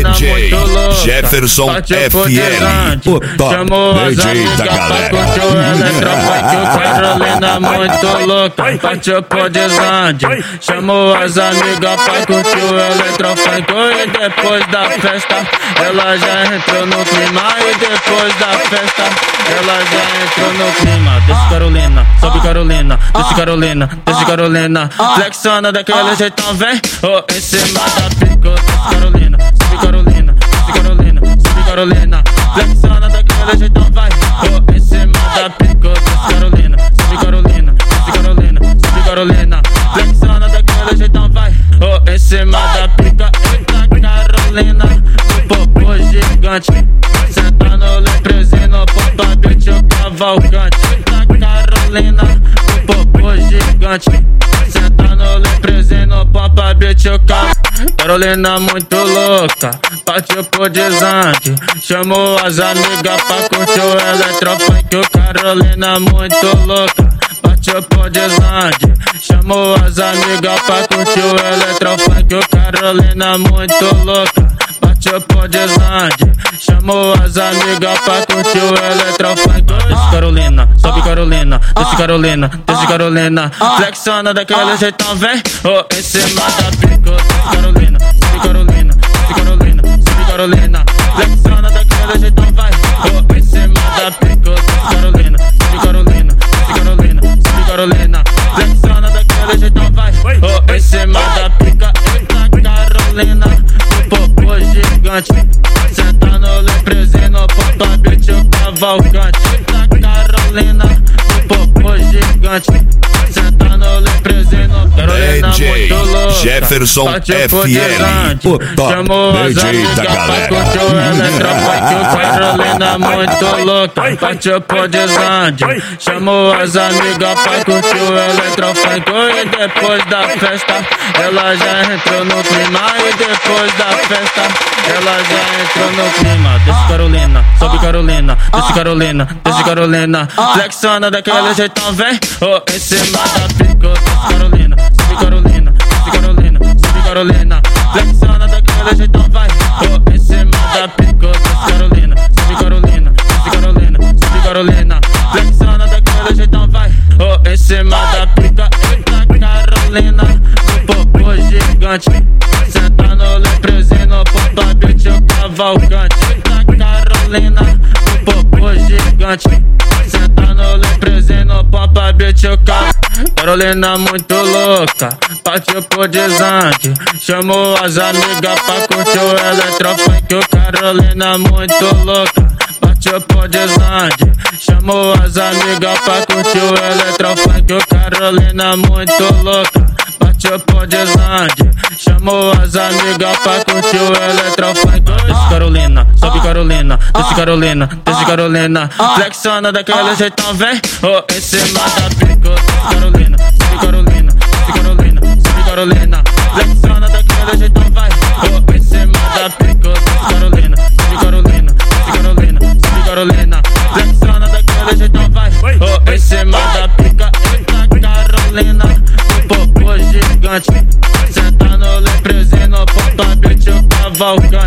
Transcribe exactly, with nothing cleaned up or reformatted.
Carolina muito louca, Jefferson F L, o top chamou D as J amigas da pra galera. curtir o eletrofunk. Carolina muito louca, partiu pro desande. Chamou as amigas pra curtir o eletrofunk. E depois da festa, ela já entrou no clima. E depois da festa, ela já entrou no clima. Desce Carolina, sobe Carolina, desce Carolina, desce Carolina. Flexiona daquele jeitão, vem, oh, em cima da pica. Desce Carolina, sobe Carolina, desce Carolina, sobe Carolina. Flexiona daquele jeitão, vai, oh, em cima da pica. Desce Carolina, sobe Carolina, desce Carolina, sobe Carolina. Flexiona daquele jeitão, vai, oh, em cima da pica. Eita Carolina, o popô gigante. Senta no leprezinho, popa beat o cavalcante. Eita Carolina, o popô gigante. Senta no leprezinho, popa beat o cavalcante. Carolina muito louca, partiu pro desante. Chamou as amigas pra curtir o eletrofunk. Carolina muito louca, partiu pro desante. Chamou as amigas pra curtir o eletrofunk. Carolina muito louca, partiu pro desante. Chamou as amigas pra curtir o eletrofunk. Desce Carolina, sobe Carolina, desce Carolina, desce Carolina. Flexiona daquele jeitão, vem, oh, em cima da pica. Desce Carolina, sobe Carolina, desce Carolina, sobe Carolina. Flexiona daquele jeitão, vai, oh, em cima da pica. Desce Carolina, sobe Carolina, desce Carolina, sobe Carolina. Flexiona daquele jeitão, vai, oh, em cima da pica. Eita Carolina, o popô gigante. Senta no leprezinho, popa beat o cavalcante. Eita Carolina, o popô gigante. Senta no leprezinho, Carolina muito louca, Jefferson F L, o top chamou D as J amigas da pra galera. curtir o eletrofunk. Carolina muito louca, partiu pro desande. Chamou as amigas pra curtir o eletrofunk. E depois da festa, ela já entrou no clima. E depois da festa, ela já entrou no clima. Desce Carolina, sobe Carolina, desce Carolina, desce Carolina. Flexiona daquele jeitão, vem, oh, em cima da pica. Desce Carolina, sobe Carolina, desce Carolina, sobe Carolina. Flexiona daquele jeitão, vai, oh, em cima da pica. Desce Carolina, sobe Carolina, desce Carolina, sobe Carolina. Flexiona daquele jeitão, vai, oh, em cima da pica. Eita Carolina, o popô gigante. Senta no leprezinho, popa beat o cavalcante. Eita Carolina, o popô gigante. Senta no leprezinho, popa beat o cavalcante. Carolina muito louca, partiu pro desante. Chamou as amigas pra curtir o eletrofunk. Carolina muito louca, partiu pro desante. Chamou as amigas pra curtir o eletrofunk. Carolina muito louca, partiu pro desante. Chamou as amigas pra curtir o eletrofunk. Desce Carolina, sobe Carolina, desce Carolina, desce Carolina. Flexiona daquele jeitão, vem, oh, em cima da pica. Desce Carolina, sobe Carolina, desce Carolina, sobe Carolina. Flexiona daquele jeitão, vai, oh, em cima da pica. Desce Carolina, sobe Carolina, desce Carolina, sobe Carolina. Flexiona daquele jeitão, vai, oh, em cima da pica. Eita Carolina, o popô gigante. Senta no leprezinho, popa beat o cavalcante.